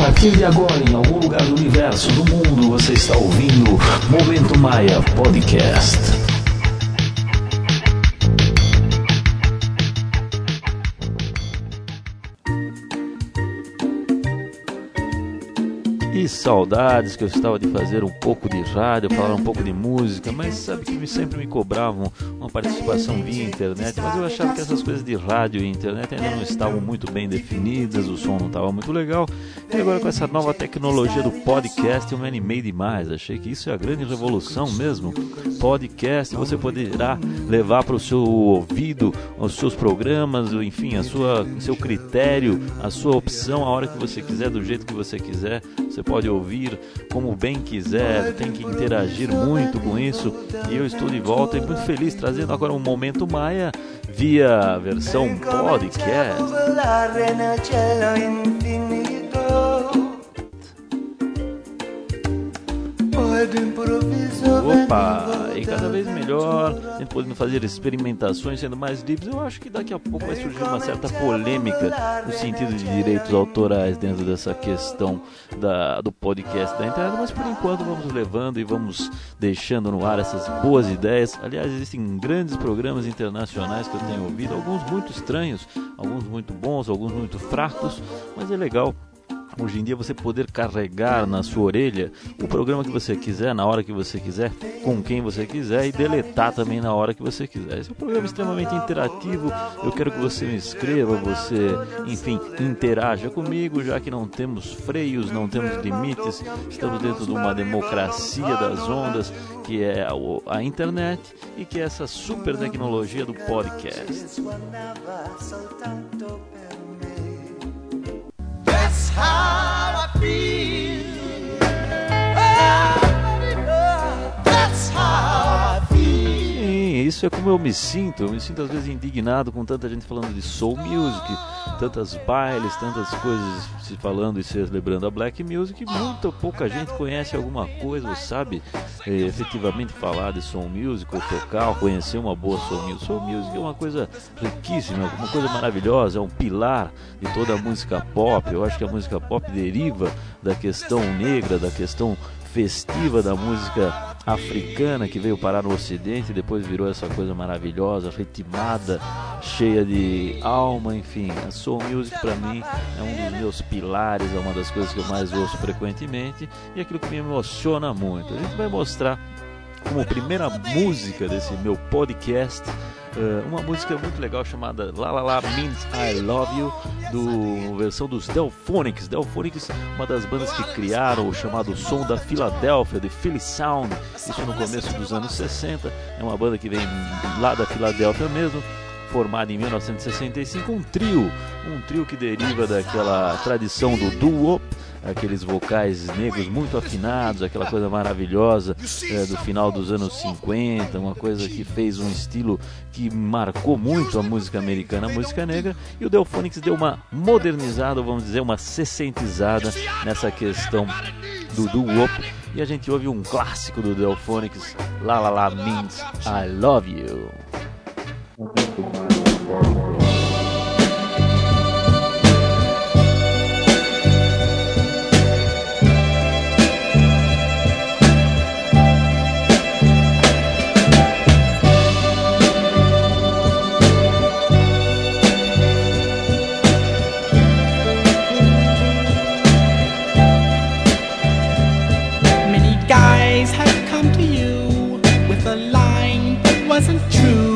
partir de agora, em algum lugar do universo, do mundo, você está ouvindo Momento Maia Podcast. E saudades que eu estava de fazer um pouco de rádio, falar um pouco de música, mas sabe que sempre me cobravam uma participação via internet, mas eu achava que essas coisas de rádio e internet ainda não estavam muito bem definidas, o som não estava muito legal, e agora com essa nova tecnologia do podcast eu me animei demais, achei que isso é a grande revolução mesmo. Podcast, você poderá levar para o seu ouvido os seus programas, enfim, o seu critério, a sua opção, a hora que você quiser, do jeito que você quiser. Você pode ouvir como bem quiser, tem que interagir muito com isso. E eu estou de volta e muito feliz, trazendo agora um Momento Maia via versão podcast. Opa, e cada vez melhor, a gente podendo fazer experimentações, sendo mais livres. Eu acho que daqui a pouco vai surgir uma certa polêmica no sentido de direitos autorais dentro dessa questão do podcast da internet, mas por enquanto vamos levando e vamos deixando no ar essas boas ideias. Aliás, existem grandes programas internacionais que eu tenho ouvido, alguns muito estranhos, alguns muito bons, alguns muito fracos, mas é legal hoje em dia você poder carregar na sua orelha o programa que você quiser, na hora que você quiser, com quem você quiser, e deletar também na hora que você quiser. Esse é um programa extremamente interativo. Eu quero que você me escreva, você, enfim, interaja comigo, já que não temos freios, não temos limites, estamos dentro de uma democracia das ondas, que é a internet e que é essa super tecnologia do podcast. That's how I feel. That's how I feel. Sim, isso é como eu me sinto. Eu me sinto às vezes indignado com tanta gente falando de soul music, tantas bailes, tantas coisas se falando e celebrando a black music. Muita pouca gente conhece alguma coisa ou sabe efetivamente falar de soul music ou tocar ou conhecer uma boa soul music. Soul music é uma coisa riquíssima, uma coisa maravilhosa, é um pilar de toda a música pop. Eu acho que a música pop deriva da questão negra, da questão festiva da música africana que veio parar no ocidente e depois virou essa coisa maravilhosa, ritmada, cheia de alma, enfim. A soul music para mim é um dos meus pilares, é uma das coisas que eu mais ouço frequentemente e aquilo que me emociona muito. A gente vai mostrar como primeira música desse meu podcast uma música muito legal chamada La La La Means I Love You, versão dos Delphonics. Delphonics, uma das bandas que criaram o chamado som da Filadélfia, de Philly Sound, isso no começo dos anos 60, é uma banda que vem lá da Filadélfia mesmo, formada em 1965, um trio que deriva daquela tradição do doo-wop, aqueles vocais negros muito afinados, aquela coisa maravilhosa do final dos anos 50, uma coisa que fez um estilo que marcou muito a música americana, a música negra, e o Delphonics deu uma modernizada, vamos dizer, uma sessentizada nessa questão do doo-wop, e a gente ouve um clássico do Delphonics, La La La Means I Love You. Many guys have come to you with a line that wasn't true.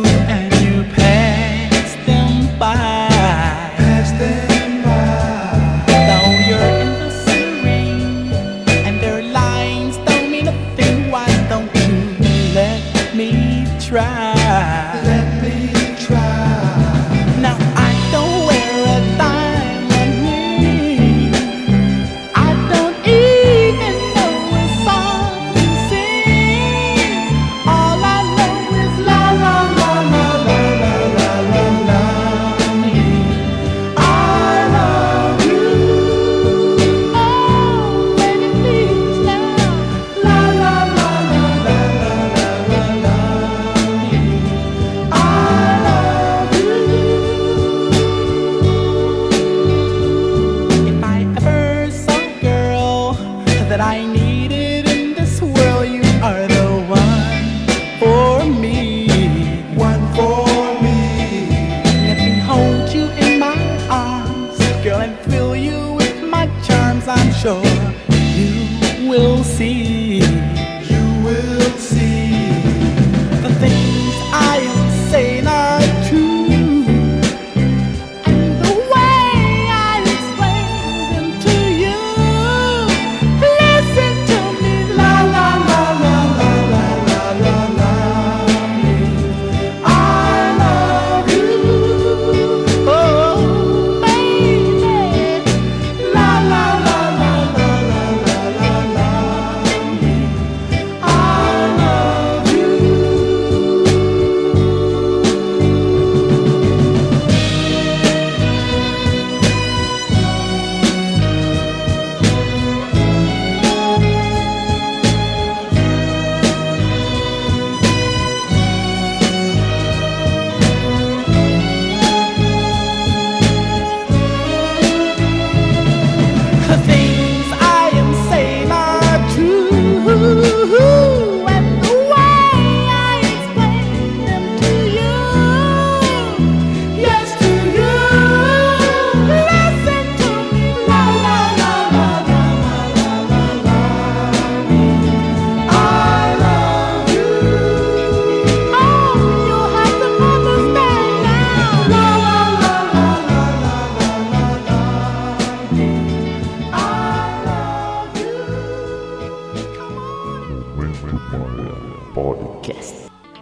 see. You will see. The things I am saying are true, and the way I explain them to you. Listen to me, la la la la la la la la la. I love you, oh baby, la la la la la la la la la. I love you. The things I am saying are true, and the way I explain them to you, yes to you. Listen to me, la la la la la la la la. I love you. Oh, you have to understand now, la la la la la la la la. I love you. Come on. Podcast.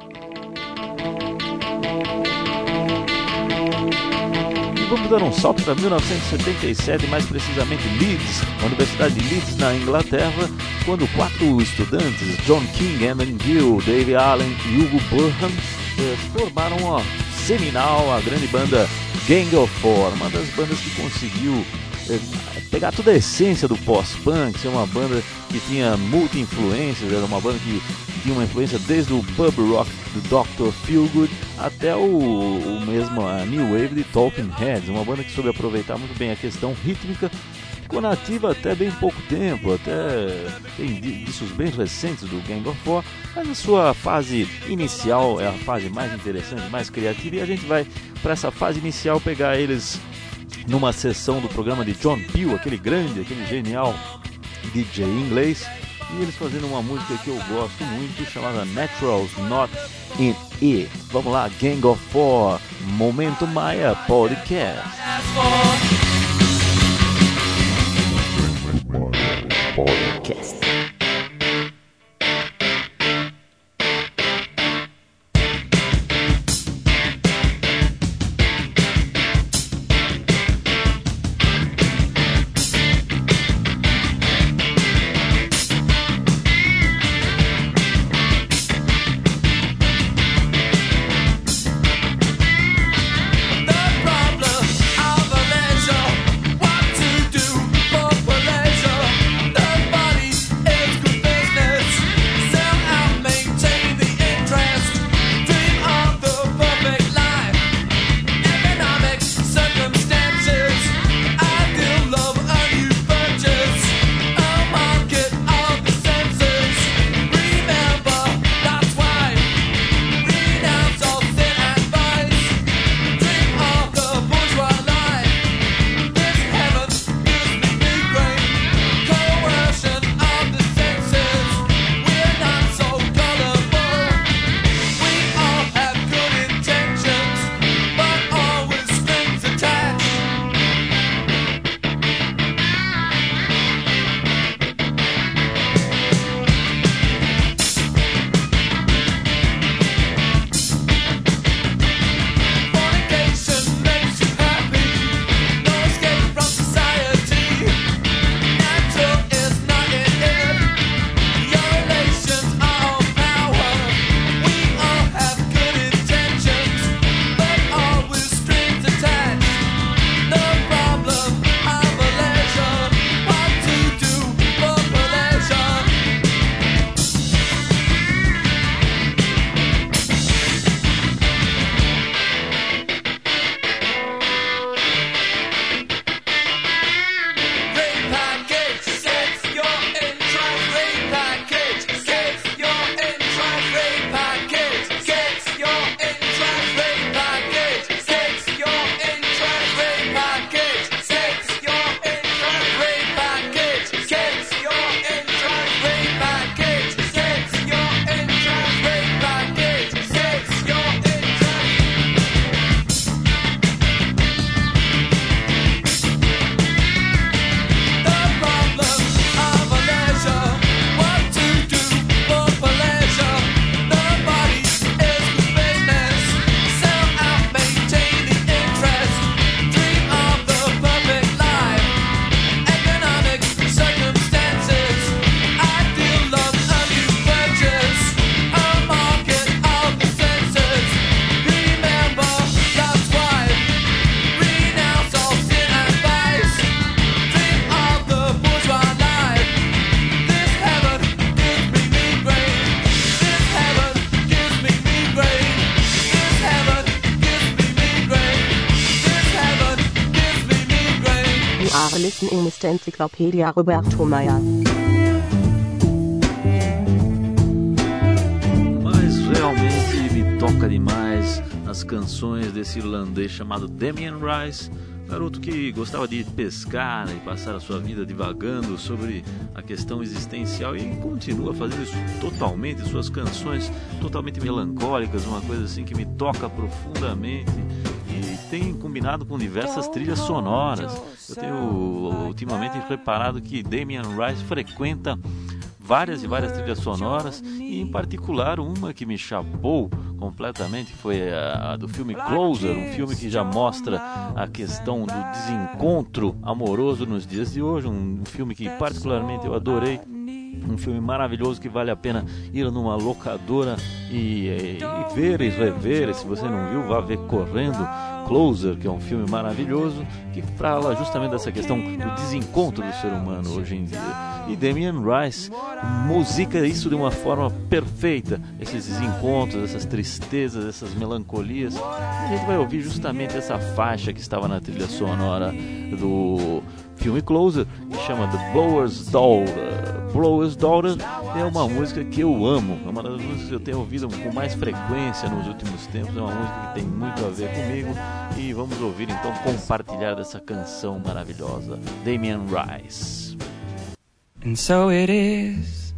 E vamos dar um salto para 1977, mais precisamente Leeds, a Universidade de Leeds, na Inglaterra, quando 4 estudantes, John King, Eamon Gill, Dave Allen e Hugo Burham, formaram a seminal, a grande banda Gang of Four, uma das bandas que conseguiu pegar toda a essência do pós-punk, ser uma banda que tinha multi-influências, era uma banda que tinha uma influência desde o pub rock do Dr. Feelgood até o mesmo a New Wave de Talking Heads, uma banda que soube aproveitar muito bem a questão rítmica, ficou nativa até bem pouco tempo, até tem discos bem recentes do Gang of Four, mas a sua fase inicial é a fase mais interessante, mais criativa, e a gente vai para essa fase inicial pegar eles numa sessão do programa de John Peel, aquele grande, aquele genial DJ inglês, e eles fazendo uma música que eu gosto muito, chamada Naturals Not In It. Vamos lá, Gang of Four, Momento Maia Podcast. Podcast. What to do for pleasure? The body Arlisten Mr. Encyclopedia Roberto Meyer. Mas realmente me toca demais as canções desse irlandês chamado Damien Rice, garoto que gostava de pescar e passar a sua vida divagando sobre a questão existencial, e continua fazendo isso totalmente, suas canções totalmente melancólicas, uma coisa assim que me toca profundamente, e tem combinado com diversas trilhas sonoras. Eu tenho ultimamente reparado que Damien Rice frequenta várias e várias trilhas sonoras, e em particular uma que me chapou completamente foi a do filme Closer, um filme que já mostra a questão do desencontro amoroso nos dias de hoje, um filme que particularmente eu adorei, um filme maravilhoso que vale a pena ir numa locadora e ver e rever. Se você não viu, vá ver correndo. Closer, que é um filme maravilhoso que fala justamente dessa questão do desencontro do ser humano hoje em dia. E Damien Rice musica isso de uma forma perfeita, esses desencontros, essas tristezas, essas melancolias. A gente vai ouvir justamente essa faixa que estava na trilha sonora do filme Closer, que chama The Blower's Daughter. Blower's Daughter é uma música que eu amo, é uma das músicas que eu tenho ouvido com mais frequência nos últimos tempos, é uma música que tem muito a ver comigo, e vamos ouvir então, compartilhar dessa canção maravilhosa, Damien Rice. And so it is,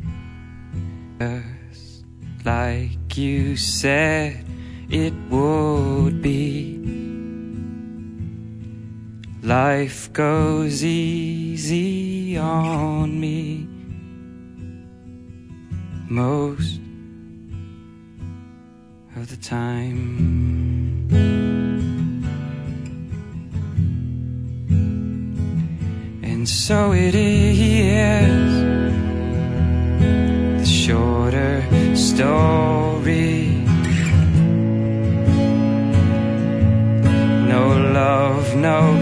just like you said it would be. Life goes easy on me most of the time. And so it is, the shorter story. No love, no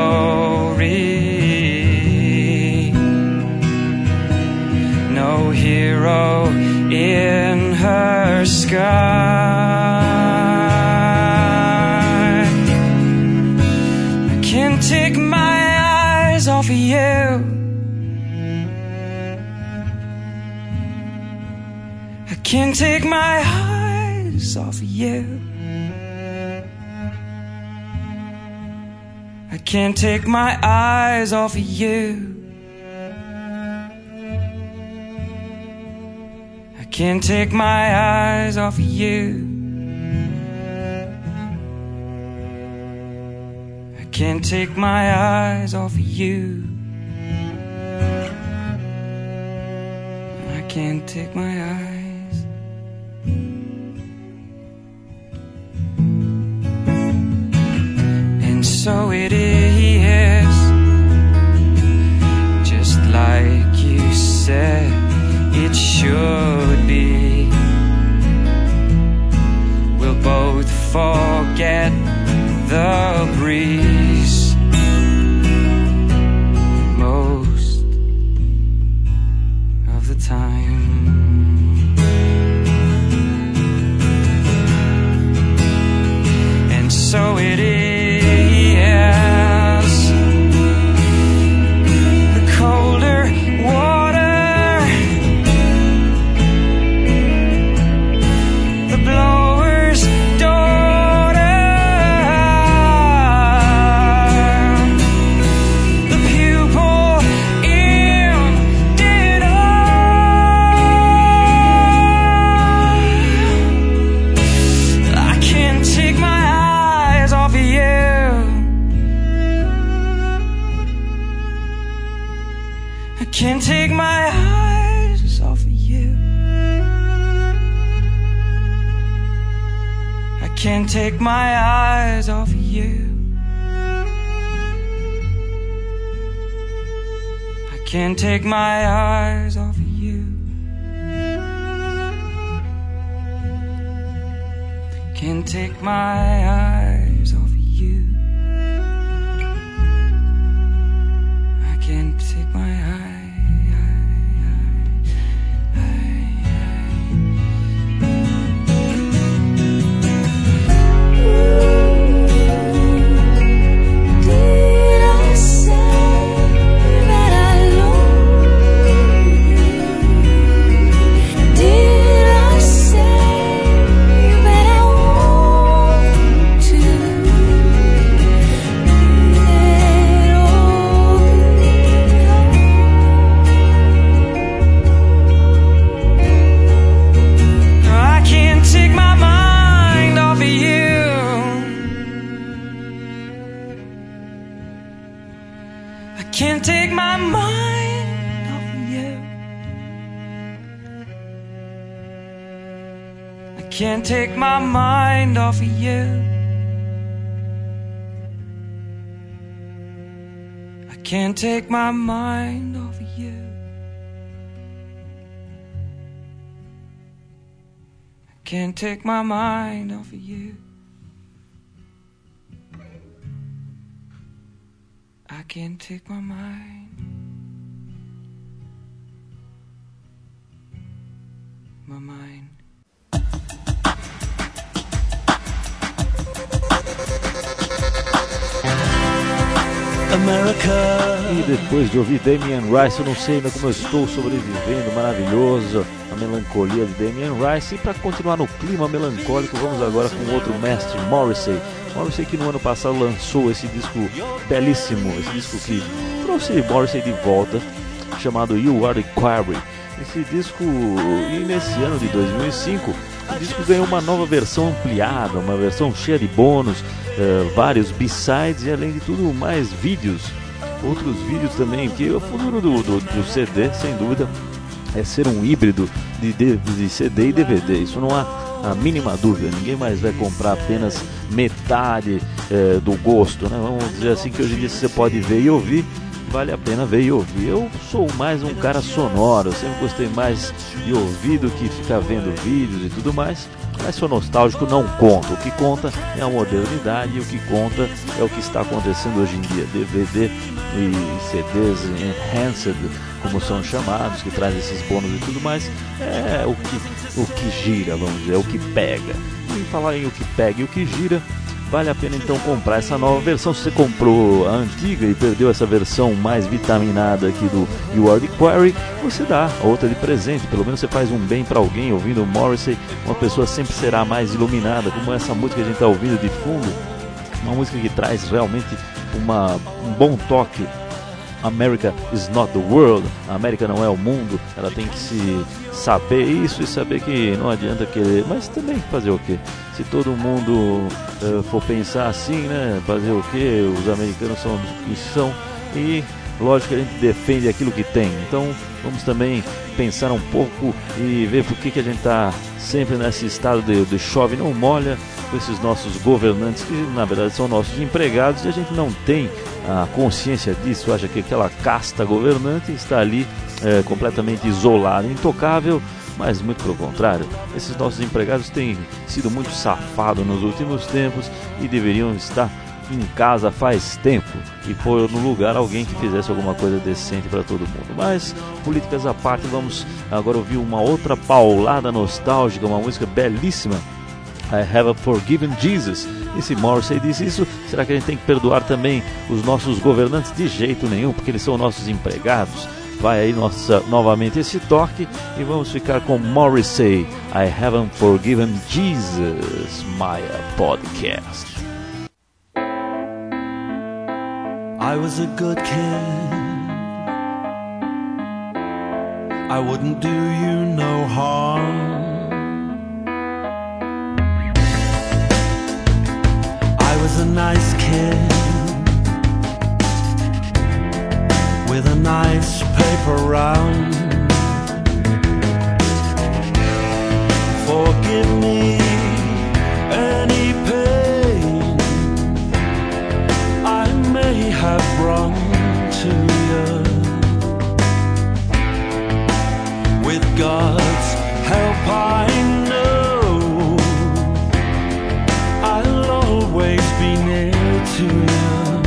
glory, no hero in her sky. I can't take my eyes off of you. I can't take my eyes off of you. I can't take my eyes off of you. I can't take my eyes off of you. I can't take my eyes off of you. I can't take my eyes. And so it is, just like you said it should be. We'll both forget the breeze most of the time. And so it is, can't take my eyes off of you. I can't take my eyes off of you. I can't take my eyes off of you. Can't take my eyes off of you. I can't take my eyes. Did I say I can't take my mind off of you. I can't take my mind off of you. I can't take my mind off of you. I can't take my mind off of you. I can't take my mind. My mind. America. E depois de ouvir Damien Rice, eu não sei ainda como eu estou sobrevivendo, maravilhoso, a melancolia de Damien Rice. E para continuar no clima melancólico, vamos agora com outro mestre, Morrissey. Morrissey que no ano passado lançou esse disco belíssimo, esse disco que trouxe Morrissey de volta, chamado You Are The Quarry. Esse disco, e nesse ano de 2005, o disco ganhou uma nova versão ampliada, uma versão cheia de bônus, vários B-sides e além de tudo mais vídeos, outros vídeos também, que o futuro do CD, sem dúvida, é ser um híbrido de CD e DVD, isso não há a mínima dúvida, ninguém mais vai comprar apenas metade do gosto, né? Vamos dizer assim que hoje em dia você pode ver e ouvir, vale a pena ver e ouvir. Eu sou mais um cara sonoro, eu sempre gostei mais de ouvir do que ficar vendo vídeos e tudo mais, mas sou nostálgico, não conta. O que conta é a modernidade e o que conta é o que está acontecendo hoje em dia. DVD e CDs enhanced, como são chamados, que traz esses bônus e tudo mais, é o que gira, vamos dizer, é o que pega. E falar em o que pega e o que gira, vale a pena então comprar essa nova versão. Se você comprou a antiga e perdeu essa versão mais vitaminada aqui do You Are The Quarry, você dá a outra de presente. Pelo menos você faz um bem para alguém ouvindo o Morrissey. Uma pessoa sempre será mais iluminada, como essa música que a gente está ouvindo de fundo. Uma música que traz realmente um bom toque. America is not the world. A América não é o mundo. Ela tem que se saber isso e saber que não adianta querer, mas também fazer o quê? Se todo mundo for pensar assim, né? Fazer o quê? Os americanos são o que são e lógico que a gente defende aquilo que tem. Então vamos também pensar um pouco e ver por que a gente está sempre nesse estado de chove não molha com esses nossos governantes que na verdade são nossos empregados e a gente não tem a consciência disso, acha que aquela casta governante está ali completamente isolada, intocável, mas muito pelo contrário, esses nossos empregados têm sido muito safados nos últimos tempos e deveriam estar em casa faz tempo e pôr no lugar alguém que fizesse alguma coisa decente para todo mundo. Mas, políticas à parte, vamos agora ouvir uma outra paulada nostálgica, uma música belíssima, I Have a Forgiven Jesus. E se Morrissey diz isso, será que a gente tem que perdoar também os nossos governantes? De jeito nenhum, porque eles são nossos empregados. Vai aí novamente esse toque e vamos ficar com Morrissey, I Haven't Forgiven Jesus, Maya Podcast. I was a good kid. I wouldn't do you no harm. I was a nice kid with a nice paper round. Forgive me any pain I may have brought to you. With God's help I know I'll always be near to you.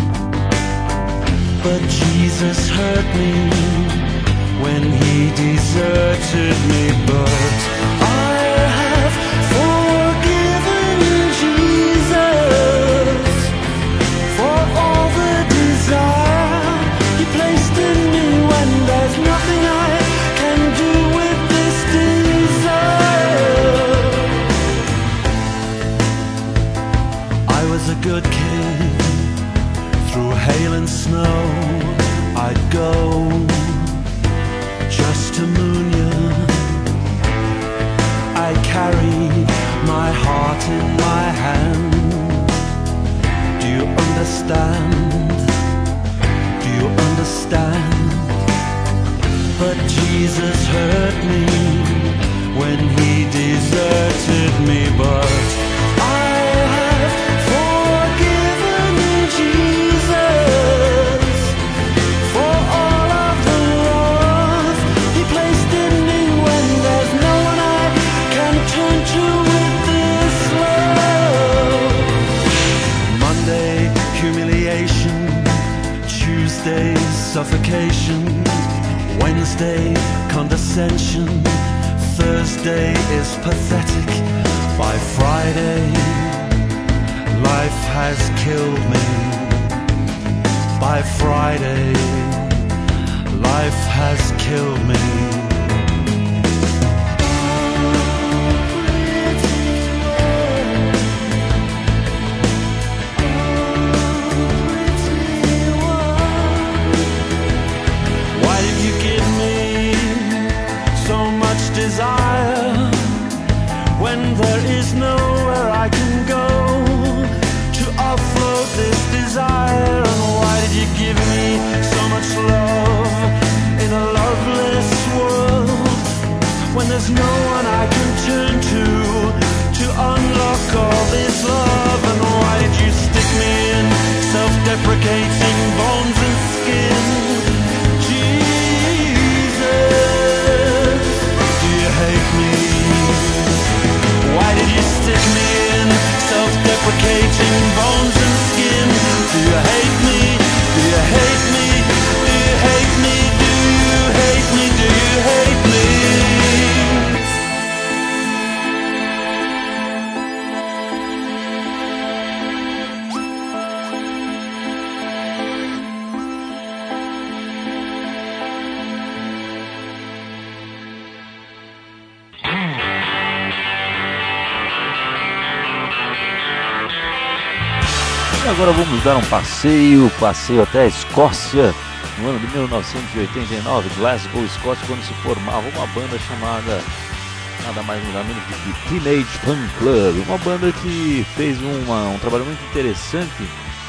But Jesus hurt me when he deserted me. But I have forgiven Jesus for all the desire he placed in me when there's nothing I can do with this desire. I was a good kid. Through hail and snow I'd go just to moon you. I carried my heart in my hand. Do you understand? Do you Jesus hurt me when he deserted me, but I have forgiven Jesus for all of the love he placed in me when there's no one I can turn to with this love. Monday, humiliation. Tuesday, suffocation. Wednesday, condescension. Thursday is pathetic. By Friday, life has killed me. By Friday, life has killed me. Desire when there is nowhere I can go to offload this desire. And why did you give me so much love in a loveless world when there's no one I can turn to unlock all this love? And why did you stick me in self-deprecating bones and skin? Hate me. Why did you stick me in self-deprecating bones and skin? Do you hate me? Do you hate me? Do you hate me? Do you hate me? Do you hate me? Agora vamos dar um passeio até a Escócia, no ano de 1989, Glasgow, Escócia, quando se formava uma banda chamada nada mais nada menos que Teenage Fan Club, uma banda que fez um trabalho muito interessante,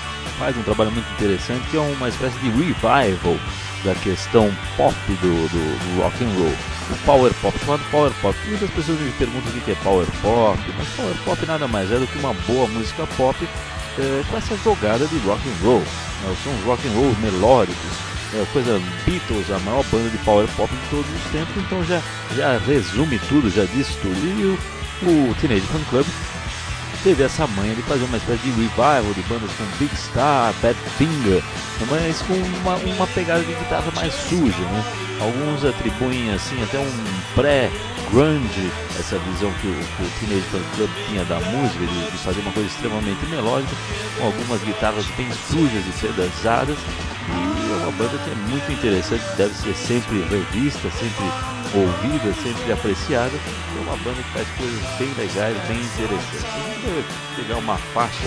que é uma espécie de revival da questão pop do rock and roll, o power pop, chamado power pop. Muitas pessoas me perguntam o que é power pop, mas power pop nada mais é do que uma boa música pop com essa jogada de rock and roll, são rock and roll melódicos, coisa Beatles, a maior banda de power pop de todos os tempos, então já resume tudo, já diz tudo. E o Teenage Fan Club teve essa manha de fazer uma espécie de revival de bandas como Big Star, Badfinger, mas com uma pegada de guitarra mais suja, né? Alguns atribuem assim até um pré-grunge, essa visão que o Teenage Fan Club tinha da música, de fazer uma coisa extremamente melódica, com algumas guitarras bem sujas e pedazadas, e é uma banda que é muito interessante, deve ser sempre revista, sempre ouvida, sempre apreciada. É uma banda que faz coisas bem legais, bem interessantes. A gente vai pegar uma faixa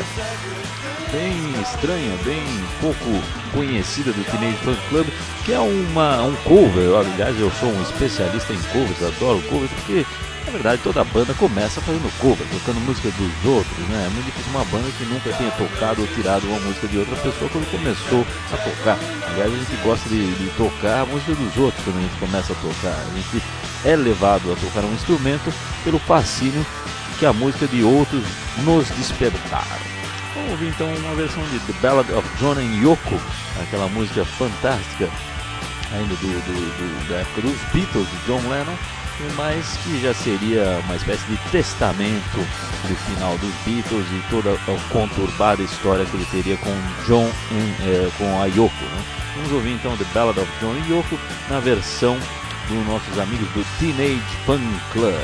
bem estranha, bem pouco conhecida do Teenage Fan Club, que é um cover. Aliás, eu sou um especialista em covers, adoro covers, porque na verdade toda a banda começa fazendo cover, tocando música dos outros, né? É muito difícil uma banda que nunca tenha tocado ou tirado uma música de outra pessoa quando começou a tocar. Aliás, a gente gosta de tocar a música dos outros quando a gente começa a tocar. A gente é levado a tocar um instrumento pelo fascínio que a música de outros nos despertaram. Vamos ouvir então uma versão de The Ballad of John and Yoko, aquela música fantástica ainda da época dos Beatles, de John Lennon, mas que já seria uma espécie de testamento do final dos Beatles e toda a conturbada história que ele teria com John com a Yoko, né? Vamos ouvir então The Ballad of John and Yoko na versão dos nossos amigos do Teenage Fan Club.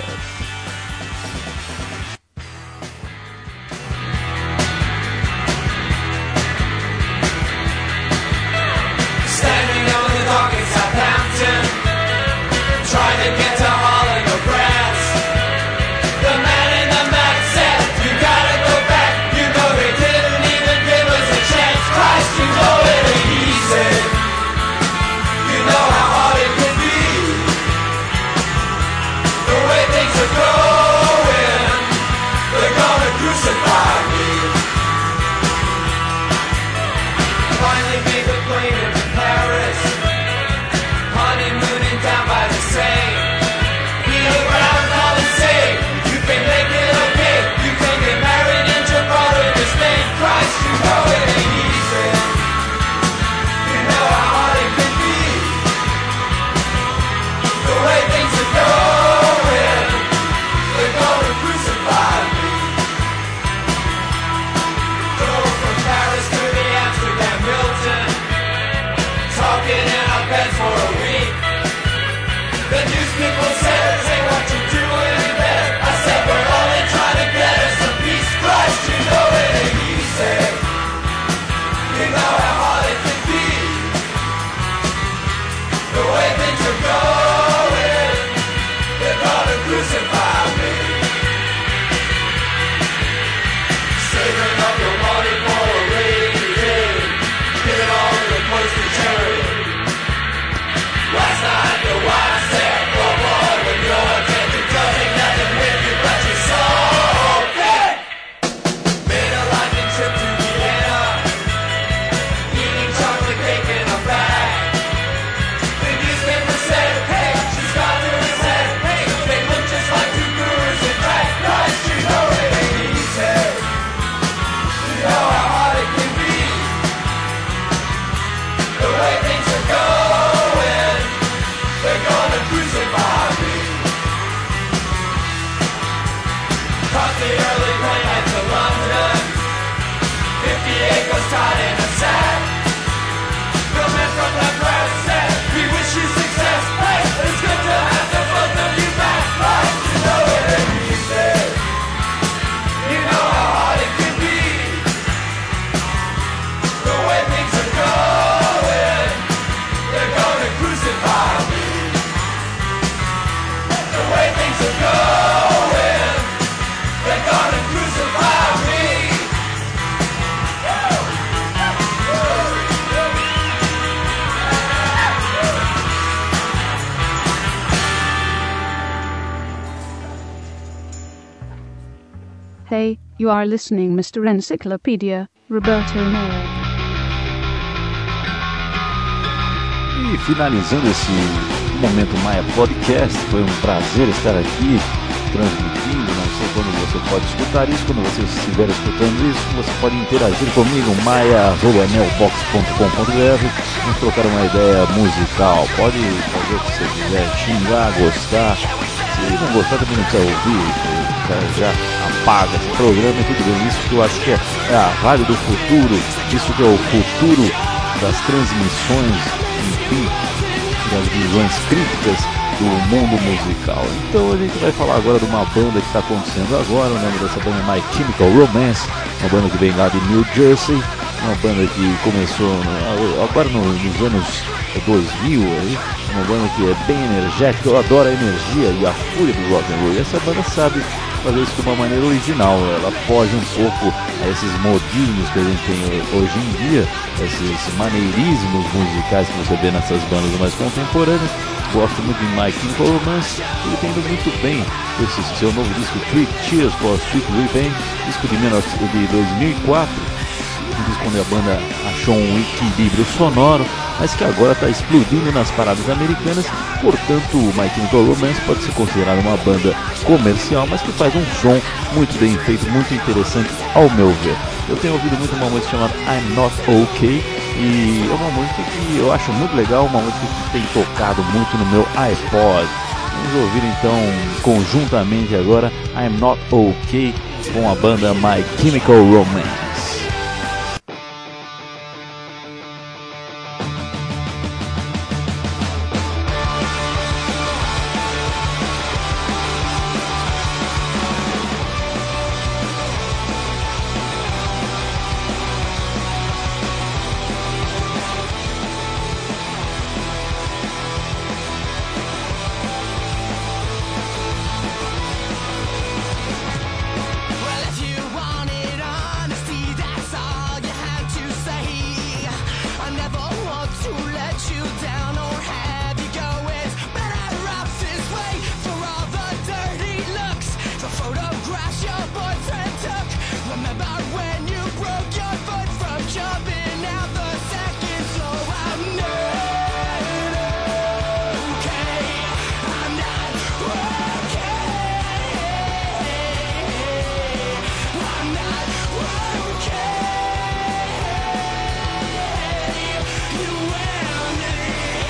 Honeymooning down by the Seine. Hey, you are listening Mr. Encyclopedia, Roberto Mayer. E finalizando esse Momento Maia Podcast, foi um prazer estar aqui transmitindo. Não sei quando você pode escutar isso, quando você estiver escutando isso, você pode interagir comigo, maia@mailbox.com.br, vamos trocar uma ideia musical. Pode fazer o que você quiser, xingar, gostar. Se não gostar, também não precisa ouvir, já apaga esse programa e tudo bem. Isso que eu acho que é a rádio do futuro, isso que é o futuro das transmissões, enfim, das visões críticas do mundo musical. Então a gente vai falar agora de uma banda que está acontecendo agora. O nome dessa banda é My Chemical Romance, uma banda que vem lá de New Jersey, uma banda que começou agora nos anos 2000, aí, uma banda que é bem energética. Eu adoro a energia e a fúria do rock and roll, e essa banda sabe fazer isso de uma maneira original. Ela foge um pouco a esses modismos que a gente tem hoje em dia, esses maneirismos musicais que você vê nessas bandas mais contemporâneas. Gosto muito de My Chemical Romance, ele tem indo muito bem esse seu novo disco, Three Cheers for Sweet Revenge, disco de 2004, um disco onde a banda achou um equilíbrio sonoro, mas que agora está explodindo nas paradas americanas. Portanto, My Chemical Romance pode ser considerado uma banda comercial, mas que faz um som muito bem feito, muito interessante ao meu ver. Eu tenho ouvido muito uma música chamada I'm Not OK, e é uma música que eu acho muito legal, uma música que tem tocado muito no meu iPod. Vamos ouvir então conjuntamente agora I'm Not OK com a banda My Chemical Romance. Well, if you wanted honesty, that's all you had to say. I never want to let you down or have you go. It's better off this way for all the dirty looks, the photographs your boyfriend took. Remember when you broke your foot from jumping out the second floor? I'm not okay. I'm not okay. I'm not okay. You and me.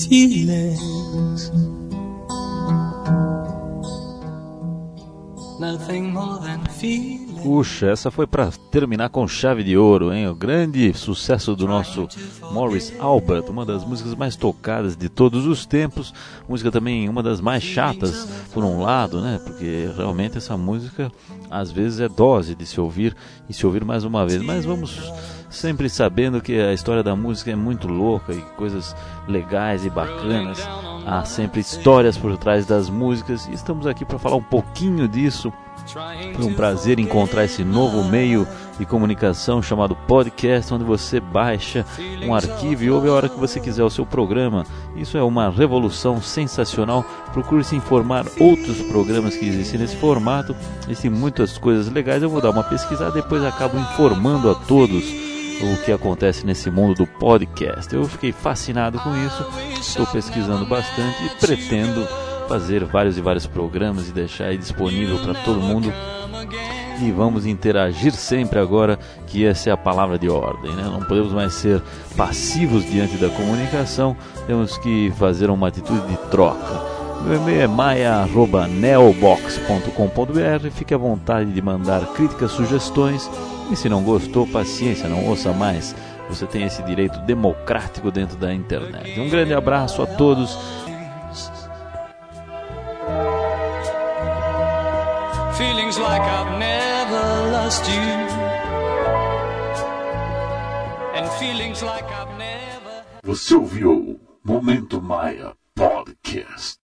feelings. Nothing more than feelings. Puxa, essa foi para terminar com chave de ouro, hein? O grande sucesso do nosso Maurice Albert, uma das músicas mais tocadas de todos os tempos, música também uma das mais chatas, por um lado, né? Porque realmente essa música às vezes é dose de se ouvir e se ouvir mais uma vez, mas vamos sempre sabendo que a história da música é muito louca e coisas legais e bacanas, há sempre histórias por trás das músicas e estamos aqui para falar um pouquinho disso. Foi um prazer encontrar esse novo meio de comunicação chamado podcast, onde você baixa um arquivo e ouve a hora que você quiser o seu programa. Isso é uma revolução sensacional. Procure se informar outros programas que existem nesse formato. Existem muitas coisas legais. Eu vou dar uma pesquisada e depois acabo informando a todos o que acontece nesse mundo do podcast. Eu fiquei fascinado com isso, estou pesquisando bastante e pretendo fazer vários e vários programas e deixar aí disponível para todo mundo. E vamos interagir sempre agora, que essa é a palavra de ordem, né? Não podemos mais ser passivos diante da comunicação, temos que fazer uma atitude de troca. Meu e-mail é maia@neobox.com.br. Fique à vontade de mandar críticas, sugestões. E se não gostou, paciência, não ouça mais. Você tem esse direito democrático dentro da internet. Um grande abraço a todos. Feelings like I've never lost you. And feelings like I've never. Você ouviu Momento Maia Podcast.